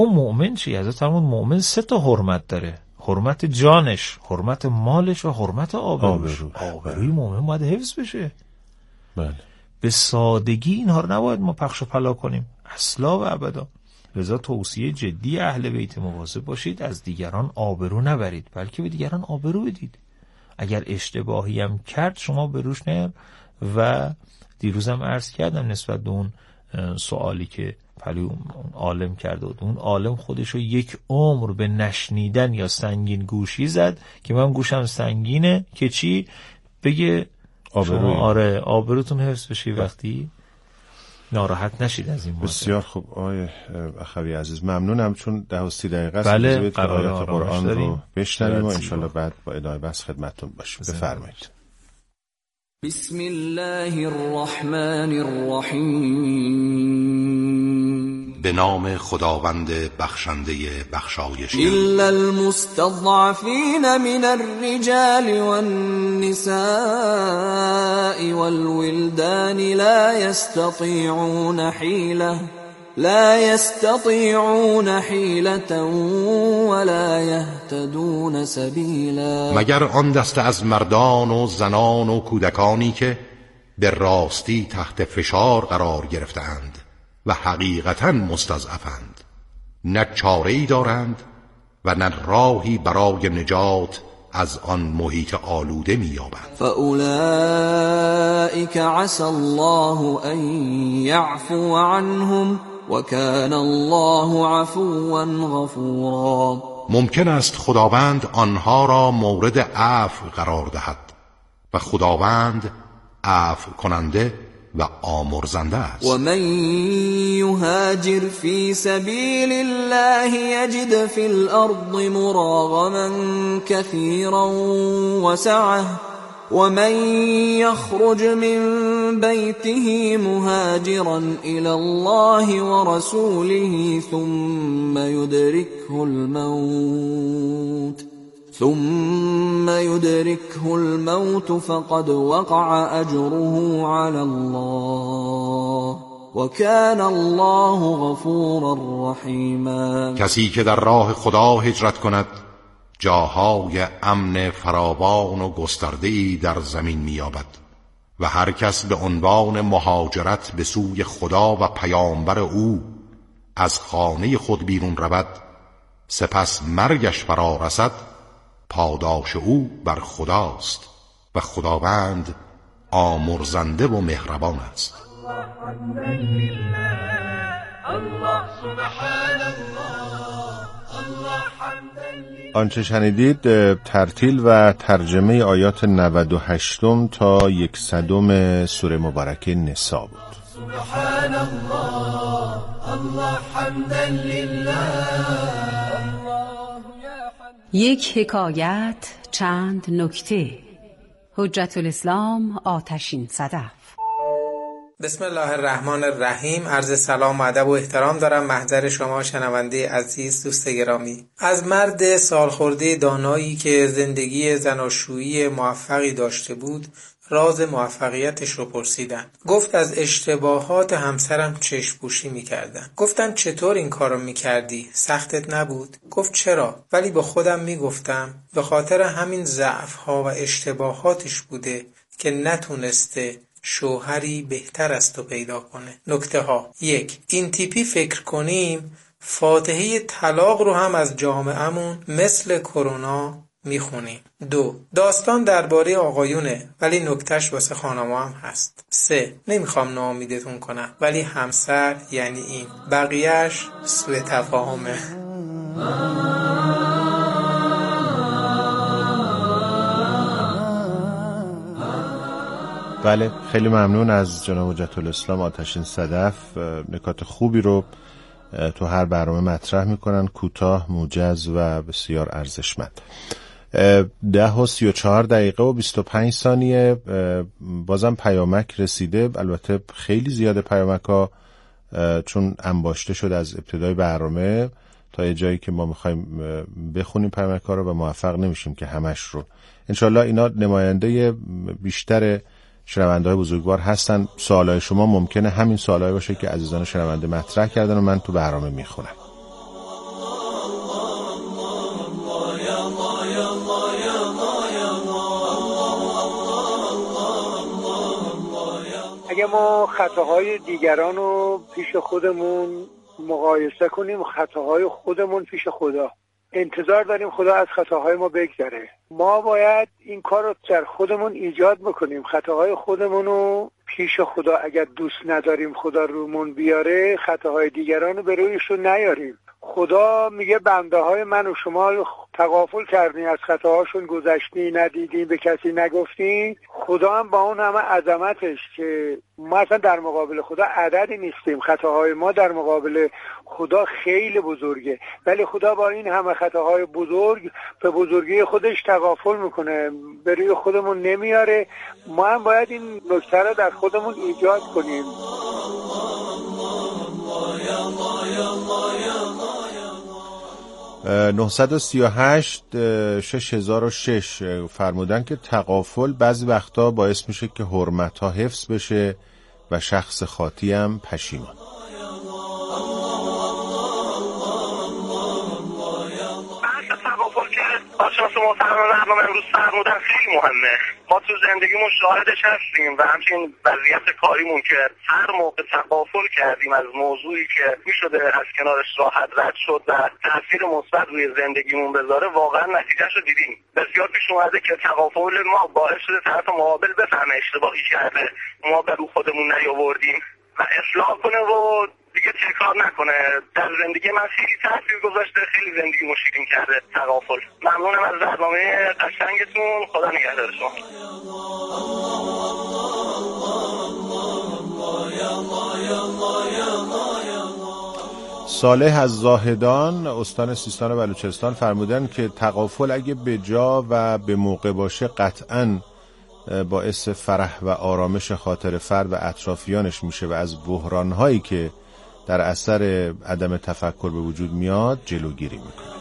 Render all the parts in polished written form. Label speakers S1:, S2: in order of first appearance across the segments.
S1: اون مؤمن چی؟ حضرت فرمود مؤمن 3 تا حرمت داره: حرمت جانش، حرمت مالش و حرمت آبروش. آبروی مؤمن باید حفظ بشه.
S2: بله.
S1: به سادگی اینها رو نباید ما پخش و پلا کنیم اصلا و ابدا. لذا توصیه جدی اهل بیت: مواظب باشید از دیگران آبرو نبرید، بلکه به دیگران آبرو بدید. اگر اشتباهی هم کرد شما به روش نیار. و دیروزم عرض کردم نسبت به اون سوالی که پلی اون عالم کرده بود، اون عالم خودشو 1 عمر به نشنیدن یا سنگین گوشی زد که من گوشم سنگینه که چی بگه شما آره آبروتون حفظ بشه، وقتی ناراحت نشید از این موضوع.
S2: بسیار خوب آقای اخوی عزیز، ممنونم. چون 10-30 دقیقه است
S1: بله،
S2: آیات قرآن رو بشنویم و انشالله بعد با ادامه بحث خدمتتون باشیم. بفرمایید.
S3: بسم الله الرحمن الرحیم.
S4: به نام خداوند بخشنده بخشایشگر.
S3: الا المستضعفین من الرجال والنساء والولدان لا يستطيعون حيلة ولا يهتدون سبيلا.
S4: مگر آن دسته از مردان و زنان و کودکانی که به راستی تحت فشار قرار گرفتند و حقیقتاً مستضعفند، نه چاره‌ای دارند و نه راهی برای نجات از آن محیط آلوده می‌یابند.
S3: فأولئك عسى الله أن يعفو عنهم وكان الله عفوا غفورا.
S4: ممکن است خداوند آنها را مورد عفو قرار دهد و خداوند عفو کننده و آمرزنده است.
S3: و من یهاجر فی سبیل الله یجد فی الارض مراغما کثیرا وسعه ومن يخرج من بيته مهاجرا إلى الله ورسوله ثم يدركه الموت فقد وقع أجره على الله وكان الله غفورا رحيما.
S4: کسی که در راه خدا هجرت کند جاهای امن فراوان و گسترده‌ای در زمین می‌یابد و هر کس به عنوان مهاجرت به سوی خدا و پیامبر او از خانه خود بیرون رود، سپس مرگش فرا رسد، پاداش او بر خداست و خداوند آمرزنده و مهربان است.
S2: آنچه شنیدید ترتیل و ترجمه آیات 98 تا 100 سوره مبارکه نساء بود. سبحان الله الله حمدا لله.
S5: یک حکایت، چند نکته. حجت الاسلام آتشین صدف.
S6: بسم الله الرحمن الرحیم. عرض سلام و ادب و احترام دارم محضر شما شنونده عزیز، دوست گرامی. از مرد سالخورده دانایی که زندگی زناشویی موفقی داشته بود راز موفقیتش رو پرسیدن. گفت از اشتباهات همسرم چشم‌پوشی می‌کردم. گفتم چطور این کارو می‌کردی؟ سختت نبود؟ گفت چرا؟ ولی با خودم می‌گفتم به خاطر همین ضعف‌ها و اشتباهاتش بوده که نتونسته شوهری بهتر از تو پیدا کنه. نکته ها: 1. این تیپی فکر کنیم فاتحه طلاق رو هم از جامعه‌مون مثل کرونا میخونیم. 2. داستان درباره آقایونه ولی نکتهش واسه خانم‌ها هم هست. 3. نمیخوام ناامیدتون کنم ولی همسر یعنی این، بقیهش سوء تفاهمه.
S2: بله، خیلی ممنون از جناب حجت الاسلام آتشین صدف. نکات خوبی رو تو هر برنامه مطرح میکنن، کوتاه، موجز و بسیار ارزشمند. 10:34 و 25 ثانیه. بازم پیامک رسیده، البته خیلی زیاده پیامک ها، چون انباشته شد از ابتدای برنامه تا یه جایی که ما میخوایم بخونیم پیامک ها رو و موفق نمیشیم که همش رو. انشالله اینا نماینده بیشتر شنونده‌های بزرگوار هستن. سوالای شما ممکنه همین سوالایی باشه که عزیزان شنونده مطرح کردن و من تو برنامه میخونم.
S7: ما خطاهای دیگران رو پیش خودمون مقایسه کنیم، خطاهای خودمون پیش خدا. انتظار داریم خدا از خطاهای ما بگذره. ما باید این کار رو در خودمون ایجاد بکنیم. خطاهای خودمون رو پیش خدا اگر دوست نداریم خدا رومون بیاره، خطاهای دیگران رو به رویشون نیاریم. خدا میگه بنده های من و شما تغافل کردین، از خطاهاشون گذشتین، ندیدین، به کسی نگفتین. خدا هم با اون همه عظمتش که ما اصلا در مقابل خدا عددی نیستیم، خطاهای ما در مقابل خدا خیلی بزرگه، ولی خدا با این همه خطاهای بزرگ به بزرگی خودش تغافل میکنه، به روی خودمون نمیاره. ما هم باید این نکته رو در خودمون ایجاد کنیم.
S2: 938-6006 فرمودن که تغافل بعضی وقتا باعث میشه که حرمت‌ها حفظ بشه و شخص خاطی هم پشیمان.
S8: آشناس محترم برنامه امروز فرمودن خیلی مهمه. ما تو زندگیمون شاهدش هستیم و همچنین وضعیت کاریمون که هر موقع تغافل کردیم از موضوعی که میشده از کنارش راحت رد شد و تاثیر مثبت روی زندگیمون بذاره، واقعا نتیجهش رو دیدیم. بسیار پیش اومده که تغافل ما باعث شده طرف مقابل بفهمه اشتباهی کرده، ما به رو خودمون نیاوردیم و اصلاح کنه و دیگه تکرار نکنه. در زندگی من خیلی تاثیر گذاشته، خیلی زندگیمو شیرین کرده تغافل. ممنونم از برنامه قشنگتون. خدا نگهدار شما.
S2: صالح از زاهدان استان سیستان و بلوچستان فرمودن که تغافل اگه به جا و به موقع باشه قطعاً باعث فرح و آرامش خاطر فرد و اطرافیانش میشه و از بحران‌هایی که در اثر عدم تفکر به وجود میاد جلوگیری میکنه.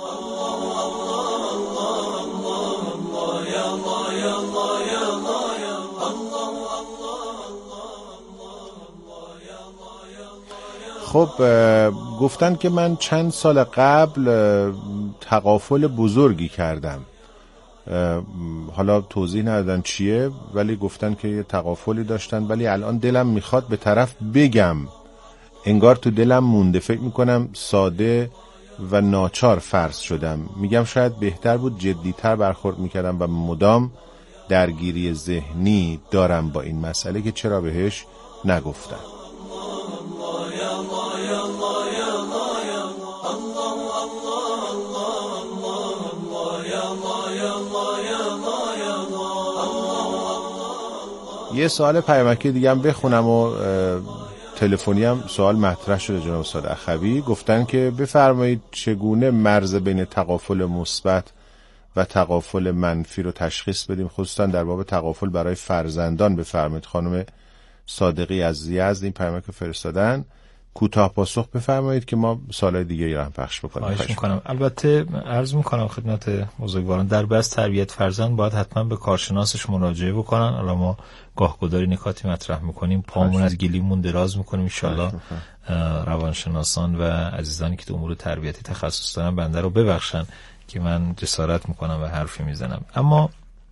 S2: خب گفتن که من چند سال قبل تغافل بزرگی کردم، حالا توضیح ندادن چیه، ولی گفتن که یه تغافلی داشتن، ولی الان دلم میخواد به طرف بگم، انگار تو دلم مونده، فکر میکنم ساده و ناچار فرض شدم، میگم شاید بهتر بود جدیتر برخورد میکردم و مدام درگیری ذهنی دارم با این مسئله که چرا بهش نگفتم. یه سوال پیامکی دیگه هم بخونم و تلفنی هم سوال مطرح شده جناب استاد اخوی. گفتن که بفرمایید چگونه مرز بین تغافل مثبت و تغافل منفی رو تشخیص بدیم، خصوصا در باب تغافل برای فرزندان. بفرمایید. خانم صادقی از یزد این پیامک فرستادن. کوتاه پاسخ بفرمایید که ما سالهای دیگه هم پخش بکنیم.
S1: خواهش میکنم. البته عرض میکنم خدمت بزرگواران در بحث تربیت فرزند باید حتما به کارشناسش مراجعه بکنن. حالا ما گاهگداری نکاتی مطرح میکنیم، پامون از گلیمون دراز میکنیم، ان شاءالله روانشناسان و عزیزانی که تو امور تربیتی تخصص دارن بنده رو ببخشن که من جسارت میکنم و حرفی میزنم. اما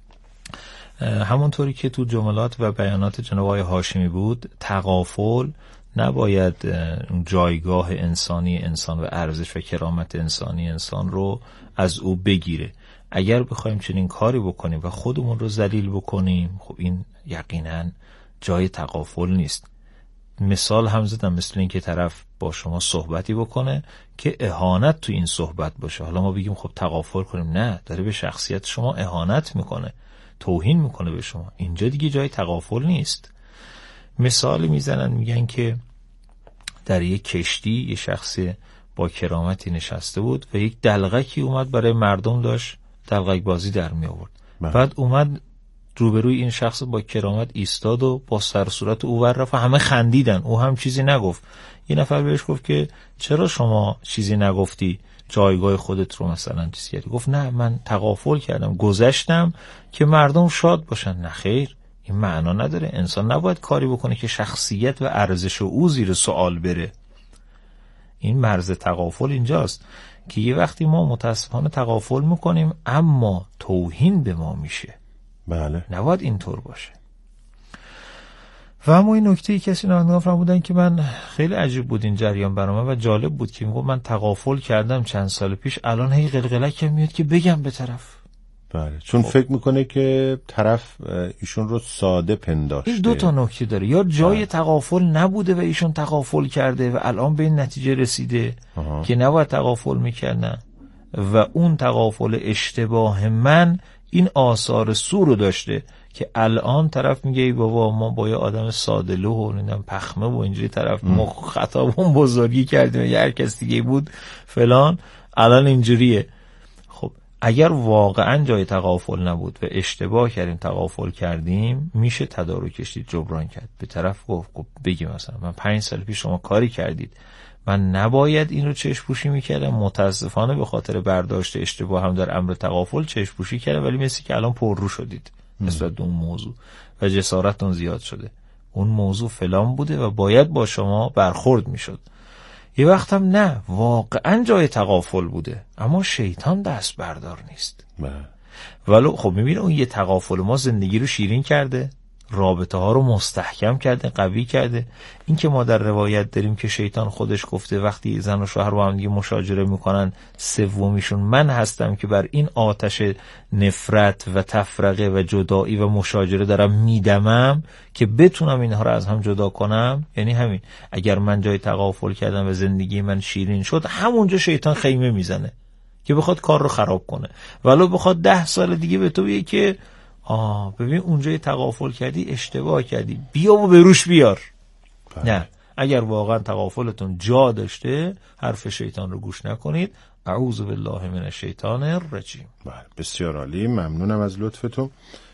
S1: همونطوری که تو جملات و بیانات جناب آقای هاشمی بود، تغافل نباید جایگاه انسانی انسان و ارزش و کرامت انسانی انسان رو از او بگیره. اگر بخوایم چنین کاری بکنیم و خودمون رو ذلیل بکنیم، خب این یقینا جای تغافل نیست. مثال هم زدم، مثل این که طرف با شما صحبتی بکنه که اهانت تو این صحبت باشه، حالا ما بگیم خب تغافل کنیم، نه، داره به شخصیت شما اهانت میکنه، توهین میکنه به شما، اینجا دیگه جای تغافل نیست. مثال میزنن، میگن که در یک کشتی یه شخص با کرامتی نشسته بود و یک دلغکی اومد برای مردم داشت دلغک بازی در می آورد. بعد اومد روبروی این شخص با کرامت ایستاد و با سر و صورت او ور رفت و همه خندیدن، او هم چیزی نگفت. یه نفر بهش گفت که چرا شما چیزی نگفتی، جایگاه خودت رو مثلا چیزی کردی؟ گفت نه، من تغافل کردم، گذشتم که مردم شاد باشن. نه خیر، این معنا نداره. انسان نباید کاری بکنه که شخصیت و ارزش او زیر سوال بره. این مرز تغافل اینجاست که یه وقتی ما متاسفانه تغافل میکنیم اما توهین به ما میشه.
S2: بله،
S1: نباید اینطور باشه. و اما این نکته کسی نمایندگان فرمودن که من خیلی عجیب بود این جریان برام و جالب بود که میگم من تغافل کردم چند سال پیش، الان هی قلقلک میاد که بگم به طرف.
S2: بله، چون فکر میکنه که طرف ایشون رو ساده پنداشته.
S1: این 2 نکته داره، یا جای تغافل نبوده و ایشون تغافل کرده و الان به این نتیجه رسیده که نباید تغافل میکردن، و اون تغافل اشتباه من این آثار سو رو داشته که الان طرف میگه ای بابا ما با یه آدم ساده‌لوح و نمیدونم پخمه و اینجوری طرف ما خطابون بزرگی کردیم یا هر کس دیگه بود فلان، الان اینجوریه. خب اگر واقعا جای تغافل نبود و اشتباه کردیم تغافل کردیم، میشه تدارکش دید، جبران کرد. به طرف گفت بگیم مثلا من 5 سال پیش شما کاری کردید، من نباید این رو چشم پوشی میکردم، متاسفانه به خاطر برداشت اشتباه هم در امر تغافل چشم پوشی کردم، ولی مثل که الان پررو شدید نسبت به اون موضوع و جسارتتون زیاد شده، اون موضوع فلان بوده و باید با شما برخورد میشد. یه وقت هم نه، واقعا جای تغافل بوده اما شیطان دست بردار نیست. ولو خب میبینه اون یه تغافل ما زندگی رو شیرین کرده، رابطه ها رو مستحکم کرده، قوی کرده. این که ما در روایت داریم که شیطان خودش گفته وقتی زن و شوهر با هم دیگه مشاجره میکنن سومیشون من هستم که بر این آتش نفرت و تفرقه و جدایی و مشاجره دارم میدمم که بتونم اینها رو از هم جدا کنم. یعنی همین، اگر من جای تغافل کردم و زندگی من شیرین شد، همونجا شیطان خیمه میزنه که بخواد کار رو خراب کنه، ولو بخواد 10 سال دیگه به تو بگه که ببین اونجای تغافل کردی، اشتباه کردی، بیا و به روش بیار. نه، اگر واقعا تغافلتون جا داشته حرف شیطان رو گوش نکنید. اعوذ بالله من الشیطان الرجیم.
S2: بسیار عالی، ممنونم از لطفتون.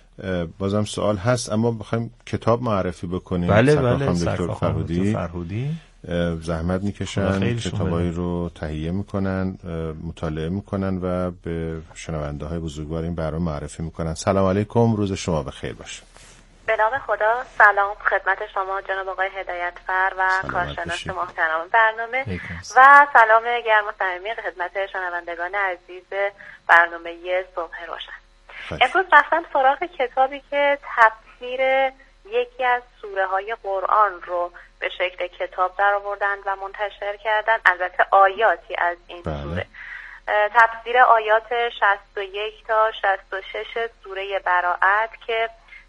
S2: بازم سوال هست اما بخوایم کتاب معرفی بکنیم.
S1: بله
S2: دکتر
S1: فرهودی
S2: زحمت میکشن، کتابایی رو تهیه میکنن، مطالعه میکنن و به شنونده های بزرگوار این برنامه معرفی میکنن. سلام علیکم، روز شما بخیر باشه.
S9: به نام خدا، سلام خدمت شما جناب آقای هدایتفر و کارشناس محترم برنامه و سلام گرم و صمیمی خدمت شنوندگان عزیز برنامه صبح روشن. امروز رفتم سراغ کتابی که تفسیر یکی از سوره های قرآن رو به شکل کتاب در آوردن و منتشر کردن، البته آیاتی از این سوره. تفسیر آیات 61 تا 66 سوره براءت که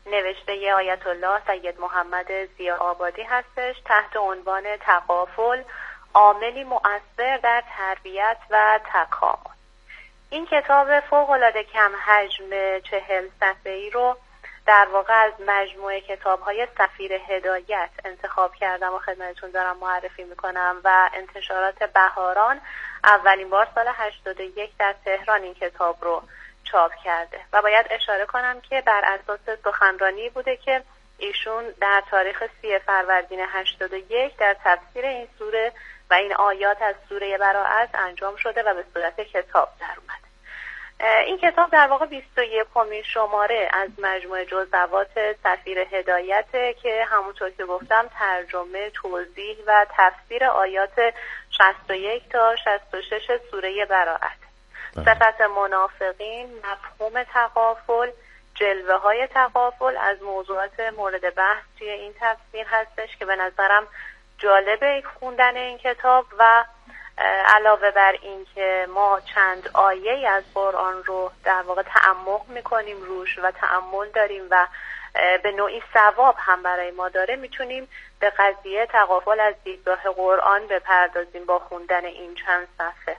S9: نوشته آیت الله سید محمد ضیا آبادی هستش، تحت عنوان تغافل، عاملی مؤثر در تربیت و تکامل. این کتاب فوق‌العاده کم حجم 40 صفحه‌ای رو در واقع از مجموعه کتاب‌های سفیر هدایت انتخاب کردم و خدمتتون دارم معرفی میکنم و انتشارات بهاران اولین بار سال 81 در تهران این کتاب رو چاپ کرده و باید اشاره کنم که بر اساس سخنرانی بوده که ایشون در تاریخ 30 فروردین 81 در تفسیر این سوره و این آیات از سوره براءت انجام شده و به صورت کتاب در اومده. این کتاب در واقع 21مین شماره از مجموعه جزوات سفیر هدایت که همونطور که گفتم ترجمه، توضیح و تفسیر آیات 61 تا 66 سوره براءت. صفت منافقین، مفهوم تغافل، جلوه های تغافل از موضوعات مورد بحث توی این تفسیر هستش که به نظرم جالبه خوندن این کتاب و علاوه بر این که ما چند آیه از قرآن رو در واقع تعمق میکنیم روش و تأمل داریم و به نوعی ثواب هم برای ما داره، میتونیم به قضیه تغافل از دیدگاه قرآن بپردازیم با خوندن این چند صفحه.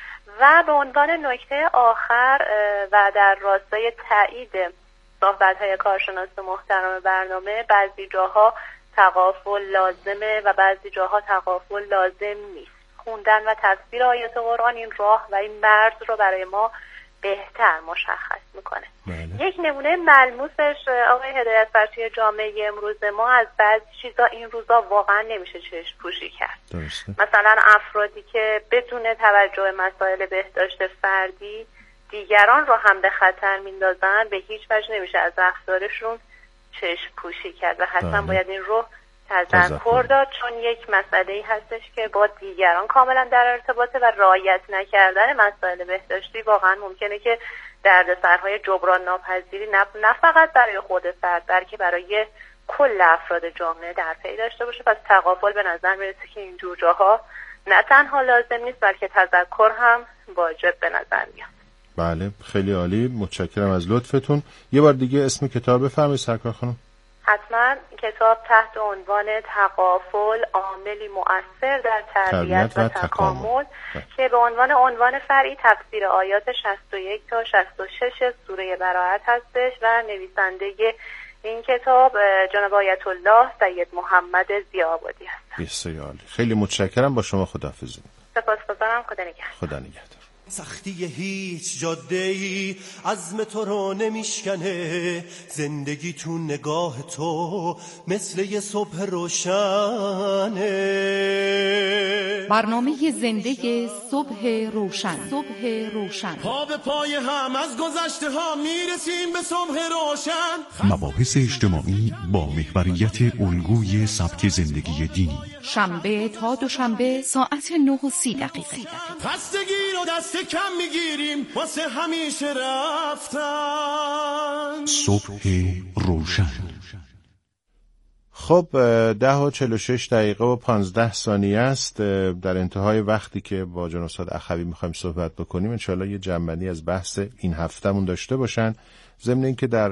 S9: و به عنوان نکته آخر و در راستای تایید صحبت‌های کارشناس محترم برنامه، بعضی جاها تغافل لازمه و بعضی جاها تغافل لازم نیست. خوندن و تفسیر آیات قرآن این راه و این مرز رو برای ما بهتر مشخص میکنه. یک نمونه ملموسش آقای هدایتفر توی جامعه امروز ما از بعضی چیزا این روزا واقعا نمیشه چشم پوشی کرد. مثلا افرادی که بدون توجه مسائل بهداشت فردی دیگران رو هم به خطر میندازن، به هیچ وجه نمیشه از رفتارشون چشم پوشی کرد و حتما باید این رو تذکر داد، چون یک مسئله‌ای هستش که با دیگران کاملا در ارتباطه و رعایت نکردن مسائل بهداشتی واقعا ممکنه که دردسرهای جبران ناپذیری نه فقط برای خود فرد بلکه برای کل افراد جامعه در پی داشته باشه. پس تغافل به نظر میرسه که این جور جاها نه تنها لازم نیست بلکه تذکر هم واجب به نظر میاد.
S2: بله خیلی عالی، متشکرم از لطفتون. یه بار دیگه اسم کتاب بفرمایید سرکار خانم.
S9: حتما. کتاب تحت عنوان تغافل عاملی مؤثر در تربیت و تکامل که به عنوان فرعی تفسیر آیات 61 تا 66 سوره براءت هستش و نویسنده این کتاب جناب آیت الله سید محمد ضیاءآبادی هستند.
S2: بسیار عالی، خیلی متشکرم. با شما خداحافظی.
S9: سپاسگزارم. خدا نگهدار.
S2: خدا نگهدار.
S10: سختی هیچ جاده‌ای عزم تو رو نمیشکنه، زندگی تو نگاه تو مثل یه صبح روشنه.
S11: برنامه زندگی صبح روشن. صبح روشن.
S10: پا به پای هم از گذشته ها میرسیم به صبح روشن.
S12: مباحث اجتماعی با محوریت الگوی سبک زندگی دینی.
S11: شنبه تا دوشنبه ساعت 9:30.
S10: خستگی رو دست کم میگیریم واسه همیشه رفتن.
S12: صبح روشن.
S2: خب 10:46 و 15 ثانیه است. در انتهای وقتی که با جناب استاد اخوی میخوایم صحبت بکنیم انشاءالله یه جمعنی از بحث این هفتهمون داشته باشن. ضمن اینکه در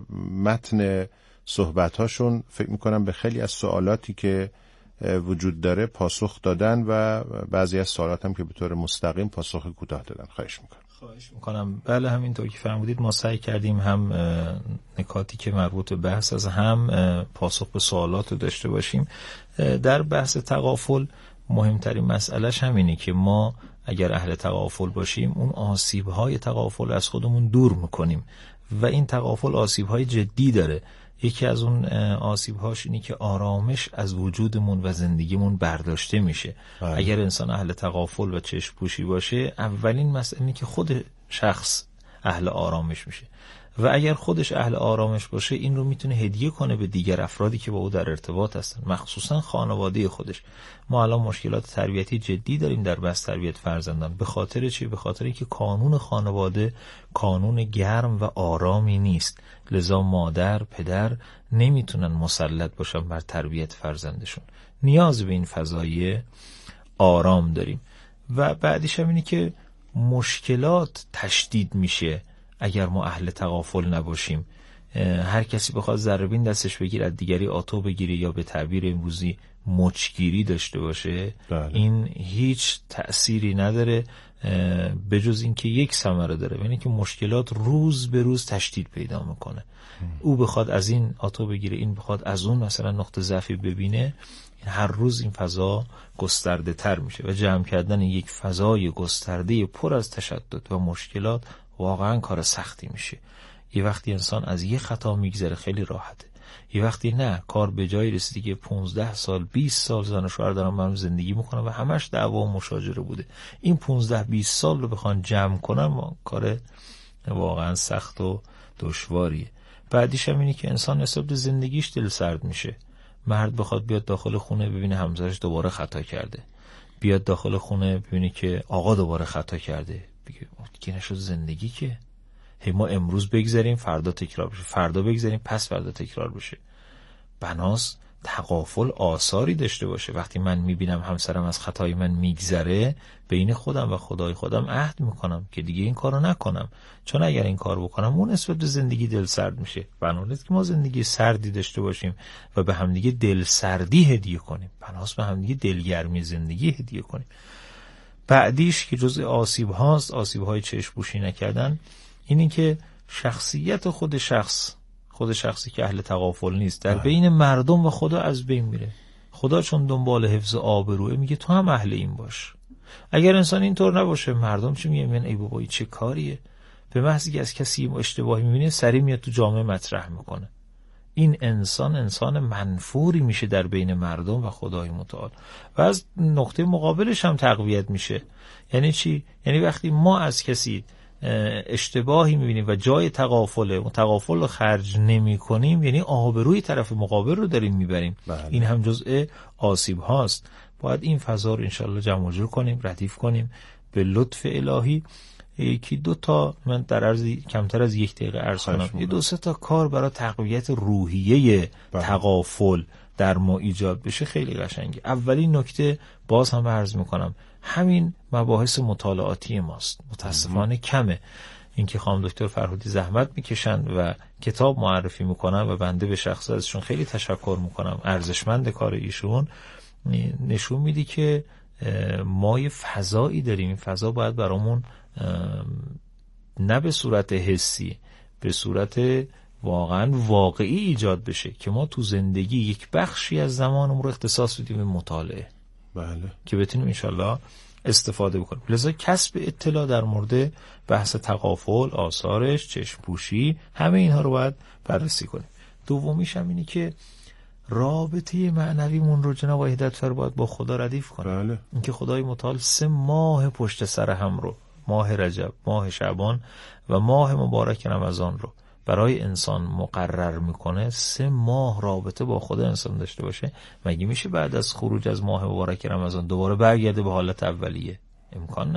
S2: متن صحبت‌هاشون فکر میکنم به خیلی از سوالاتی که وجود داره پاسخ دادن و بعضی از سوالات هم که به طور مستقیم پاسخ کوتاه دادن. خواهش میکنم.
S1: بله همینطور که فرمودید ما سعی کردیم هم نکاتی که مربوط به بحث از هم پاسخ به سوالات رو داشته باشیم. در بحث تغافل مهمترین مسئلهش همینه که ما اگر اهل تغافل باشیم اون آسیب‌های تغافل از خودمون دور میکنیم و این تغافل آسیب‌های جدی داره. یکی از اون آسیب‌هاش اینه که آرامش از وجودمون و زندگیمون برداشته میشه. اگر انسان اهل تغافل و چشم پوشی باشه اولین مسئله اینه که خود شخص اهل آرامش میشه و اگر خودش اهل آرامش باشه این رو میتونه هدیه کنه به دیگر افرادی که با او در ارتباط هستن، مخصوصا خانواده خودش. ما الان مشکلات تربیتی جدی داریم در بحث تربیت فرزندان. به خاطر چی؟ به خاطر اینکه کانون خانواده کانون گرم و آرامی نیست، لذا مادر پدر نمیتونن مسلط باشن بر تربیت فرزندشون. نیاز به این فضای آرام داریم و بعدش هم اینه که مشکلات تشدید میشه اگر ما اهل تغافل نباشیم. هر کسی بخواد ذره‌بین دستش بگیره از دیگری آتو بگیره یا به تعبیر امروزی مچگیری داشته باشه، این هیچ تأثیری نداره به جز اینکه یک ثمره داره، یعنی که مشکلات روز به روز تشدید پیدا میکنه. او بخواد از این آتو بگیره، این بخواد از اون مثلا نقطه ضعفی ببینه، هر روز این فضا گسترده تر میشه و جمع کردن یک فضای گسترده پر از تشدد و مشکلات واقعا کار سختی میشه. یه وقتی انسان از یه خطا میگذره خیلی راحته، یه وقتی نه کار به جایی رسیده که 15 سال 20 سال زن و شوهر دارن با هم زندگی میکنن و همش دعوا و مشاجره بوده، این 15-20 سال رو بخوان جمع کنن کار واقعا سخت و دشواریه. بعدیش هم اینه که انسان نسبت به زندگیش دل سرد میشه. مرد بخواد بیاد داخل خونه ببینه همسرش دوباره خطا کرده، بیاد داخل خونه ببینه که آقا دوباره خطا کرده، بگه دیگه نشد زندگی که ما امروز بگذاریم فردا تکرار بشه، فردا بگذاریم پس فردا تکرار بشه. بناس تغافل آثاری داشته باشه. وقتی من میبینم همسرم از خطای من میگذره، بین خودم و خدای خودم عهد میکنم که دیگه این کارو نکنم، چون اگر این کار بکنم اون نسبت به زندگی دل سرد میشه. بناست که ما زندگی سردی داشته باشیم و به همدیگه دل سردی هدیه کنیم، بناست به همدیگه دلگرمی زندگی هدیه کنیم. بعدیش که جزء آسیب هاست، آسیب های چشم پوشی نکردن، اینی که شخصیت خود شخصی که اهل تغافل نیست در بین مردم و خدا از بین میره. خدا چون دنبال حفظ آبروئه میگه تو هم اهل این باش. اگر انسان اینطور نباشه مردم چی میگن؟ ای بابا چه کاریه؟ به محض اینکه از کسی اشتباهی میبینه سریع میاد تو جامعه مطرح میکنه. این انسان منفوری میشه در بین مردم و خدای متعال و از نقطه مقابلش هم تقویت میشه. یعنی چی؟ یعنی وقتی ما از کسی اشتباهی میبینیم و جای تغافل رو خرج نمی کنیم، یعنی آبروی طرف مقابل رو داریم میبریم. این هم جزء آسیب هاست. باید این فضا رو انشالله جمع و جور کنیم، ردیف کنیم به لطف الهی. یکی دو تا من در عرض کمتر از 1 دقیقه عرض کنم، یه 2-3 تا کار برای تقویت روحیه تغافل در ما ایجاد بشه خیلی قشنگه. اولین نکته باز هم عرض میکنم همین مباحث مطالعاتی ماست، متاسفانه کمه. اینکه خانم دکتر فرهودی زحمت میکشن و کتاب معرفی میکنن و بنده به شخص ازشون خیلی تشکر میکنم، ارزشمند کار ایشون، نشون میده که ما یه فضایی داریم. این فضا باید برامون نه به صورت حسی، به صورت واقعا واقعی ایجاد بشه که ما تو زندگی یک بخشی از زمانمون رو اختصاص بدیم به مطالعه.
S2: بله.
S1: که بتونیم انشالله استفاده بکنیم. لذا کسب اطلاع در مورد بحث تغافل، آثارش، چشم‌پوشی، همه اینها رو باید بررسی کنیم. دومیش هم اینه که رابطه معنویمون رو جناب وحیدت‌فر باید با خدا ردیف کنیم.
S2: بله.
S1: اینکه خدای متعال 3 ماه پشت سر هم رو، ماه رجب، ماه شعبان و ماه مبارک رمضان رو برای انسان مقرر میکنه، 3 ماه رابطه با خدا انسان داشته باشه. مگه میشه بعد از خروج از ماه مبارک رمضان دوباره برگرده به حالت اولیه؟ امکان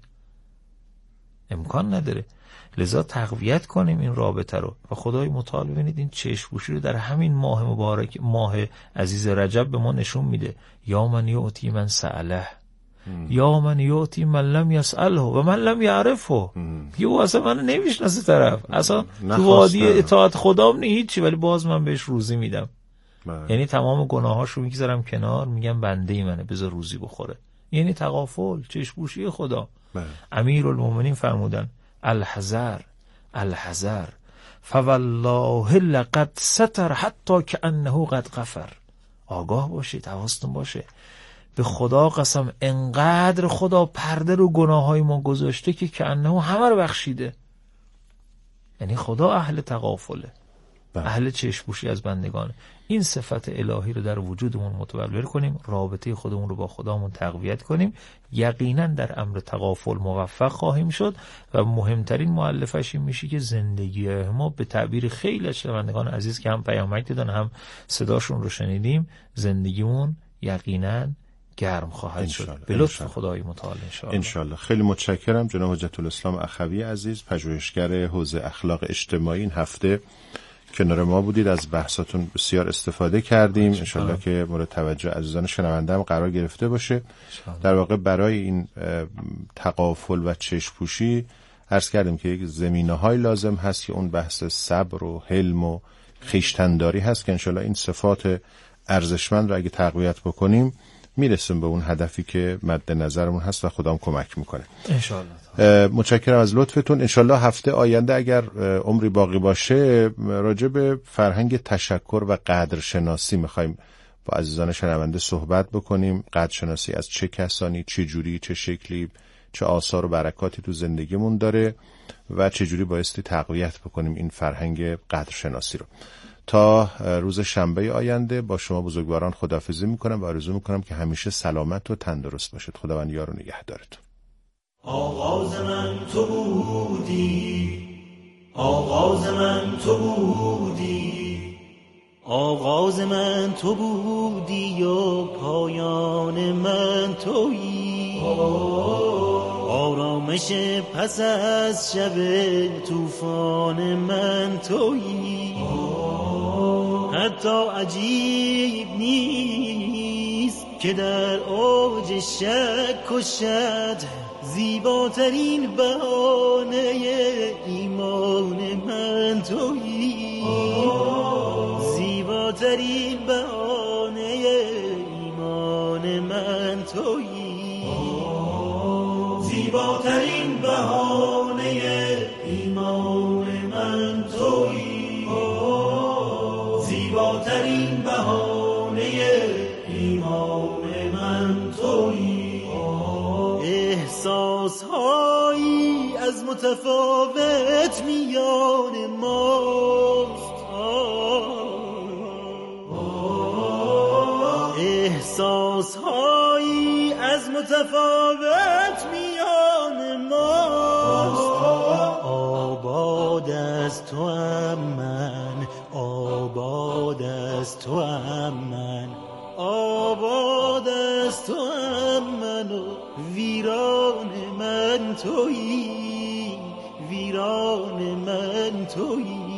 S1: نداره. لذا تقویت کنیم این رابطه رو و خدای متعال ببینید این چشم‌پوشی رو در همین ماه مبارک، ماه عزیز رجب به ما نشون میده. یا من یعطی من سأله، یا من یعطی من لم یسأله و من لم یعرفه. یه واسه من نمیشناسه طرف، اصلا تو وادی اطاعت خدام نه هیچی، ولی باز من بهش روزی میدم. یعنی تمام گناهاشو میگذارم کنار، میگم بنده ای منه بذار روزی بخوره. یعنی تغافل، چشم‌پوشی خدا. امیرالمومنین فرمودن الحذر فوالله لقد ستر حتی کأنه قد غفر. آگاه باشید، حواستون باشه، به خدا قسم انقدر خدا پرده رو گناههای ما گذاشته که کأنه همه رو بخشیده. یعنی خدا اهل تغافله، اهل چشم‌پوشی از بندگانه. این صفت الهی رو در وجودمون متبلور کنیم، رابطه خودمون رو با خدامون تقویت کنیم، یقینا در امر تغافل موفق خواهیم شد و مهمترین مؤلفش این میشه که زندگی ما به تعبیر خیلی از شنوندگان عزیز که هم پیامک دادن هم صداشون رو شنیدیم، زندگیمون یقینا گرم خواهد شد به لطف خدای متعال
S2: انشالله. خیلی متشکرم جناب حجت الاسلام اخوی عزیز، پژوهشگر حوزه اخلاق اجتماعی. این هفته کنار ما بودید، از بحثاتون بسیار استفاده کردیم. انشالله که مورد توجه عزیزان شنونده هم قرار گرفته باشه. در واقع برای این تغافل و چشم‌پوشی عرض کردیم که یک زمینه‌های لازم هست که اون بحث صبر و حلم و خویشتن‌داری هست که انشالله این صفات ارزشمند رو اگه تقویت بکنیم میرسیم به اون هدفی که مد نظرمون هست و خدام کمک میکنه انشالله. متشکرم از لطفتون. انشالله هفته آینده اگر عمری باقی باشه راجع به فرهنگ تشکر و قدرشناسی میخوایم با عزیزان شنونده صحبت بکنیم. قدرشناسی از چه کسانی، چه جوری، چه شکلی، چه آثار و برکاتی تو زندگیمون داره و چه جوری بایستی تقویت بکنیم این فرهنگ قدرشناسی رو. تا روز شنبه آینده با شما بزرگواران خداحافظی میکنم و آرزو میکنم که همیشه سلامت و تندرست باشید. خداوند یار و نگهدارتون.
S10: آغاز من تو بودی، آغاز من تو بودی، آغاز من تو بودی و پایان من تویی. آرامش پس از شب طوفان من تویی. حتی عجیب نیست که در اوج شک و شد زیباترین بهانه ایمان من تویی. زیباترین بهانه ایمان من تویی. زیباترین بهانه ایمان من تویی. زیباترین بهانه ایمان من تویی. احساسهایی از متفاوت میان ماست. احساسهایی از متفاوت میان ماست. آباد از تو هم من، آباد از تو هم من، آباد از تو هم من و ویران من تویی. ویران من تویی.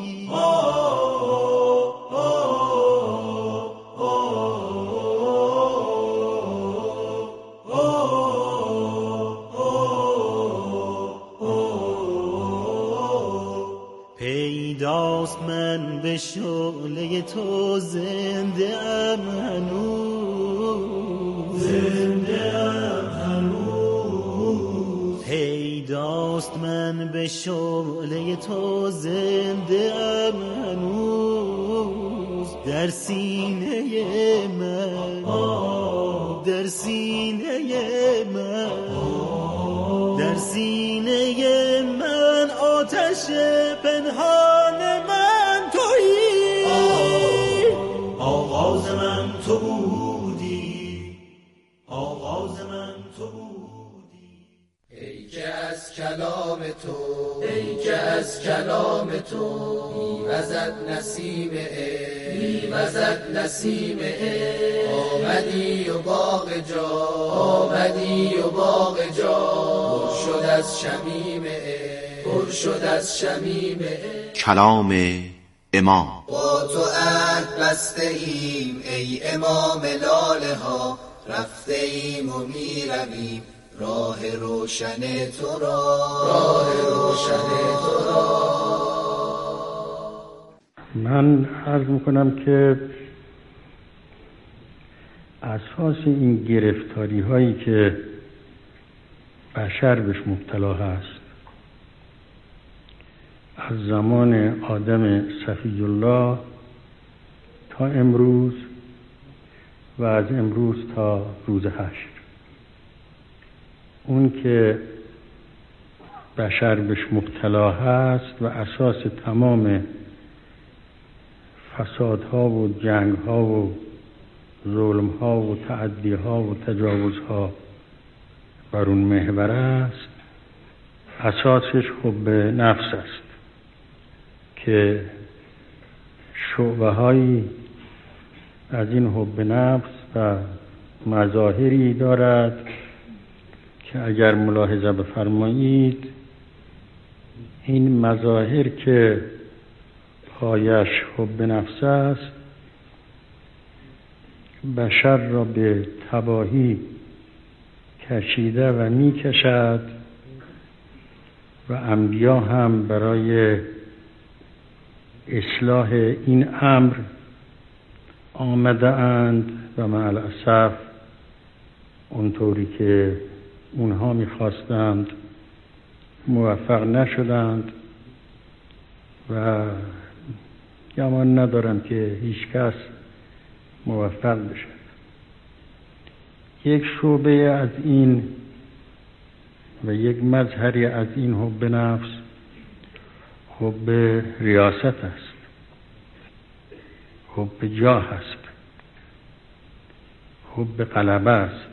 S10: پیداست من به شعله تو زنده ام هنوز، زنده ام هنوز. پیداست من به شعله تو زنده ام هنوز، در سینه من، در سینه من، در سینه من آتش پنهان من تویی. آغاز من تو بودی، آغاز من تو بودی.
S13: ای که از کلام تو، ای که از کلام تو میوزد نسیم عشق، میوزد نسیم عشق. آمدی و باغ جا، آمدی و باغ جا پر شد از شمیم عشق، پر شد از شمیم عشق.
S14: کلام امام.
S13: با تو عهد بسته ایم ای امام لاله ها، رفته ایم و میرویم راه روشن تو را، راه روشن تو را.
S15: من عرض میکنم که اساس این گرفتاری هایی که بشر بهش مبتلا هست از زمان آدم صفی الله تا امروز و از امروز تا روز حشر، اون که بشر بهش مبتلا هست و اساس تمام فسادها و جنگها و ظلمها و تعدیها و تجاوزها بر اون محور است، اساسش حب نفس است که شعبه هایی از این حب نفس و مظاهری دارد که اگر ملاحظه بفرمایید این مظاهر که پایش حب نفس است بشر را به تباهی کشیده و می کشد و انبیا هم برای اصلاح این امر آمده اند و مع الاسف اونطوری که اونها میخواستند موفق نشدند و گمان ندارم که هیچ کس موفق بشد. یک شعبه از این و یک مظهری از این حب نفس حب ریاست است، حب جاه است، حب غلبه است.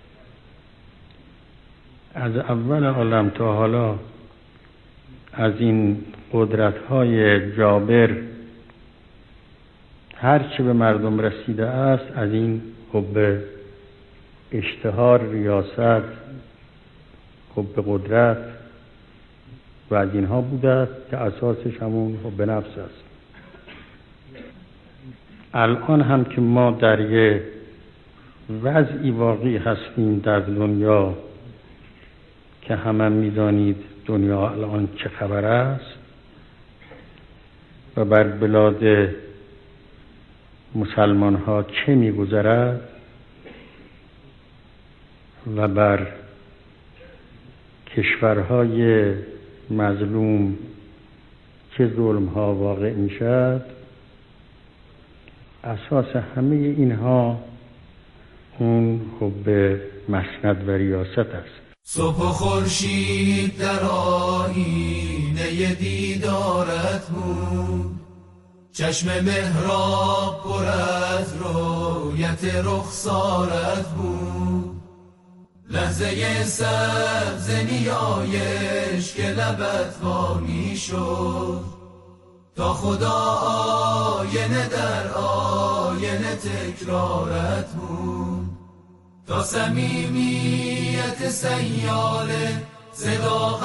S15: از اول عالم تا حالا از این قدرت‌های جابر هر چه به مردم رسیده است از این حب اشتهار، ریاست، حب قدرت و از اینها بوده است که اساسش همون حب نفس است. الان هم که ما در یه وضعی واقعی هستیم در دنیا که همه میدانید دنیا الان چه خبر است و بر بلاد مسلمان ها چه میگذرد و بر کشورهای مظلوم چه ظلم ها واقع می شد. اساس همه اینها اون حب مسند و ریاست است.
S13: صبح و خورشید در آیینه دیدارت بود، چشم محراب پر از رویت رخسارت بود، لحظه سبز نیایش که لبت وامی شد، تا خدا آینه در آینه تکرارت بود، تا صمیمیت سیاله صدا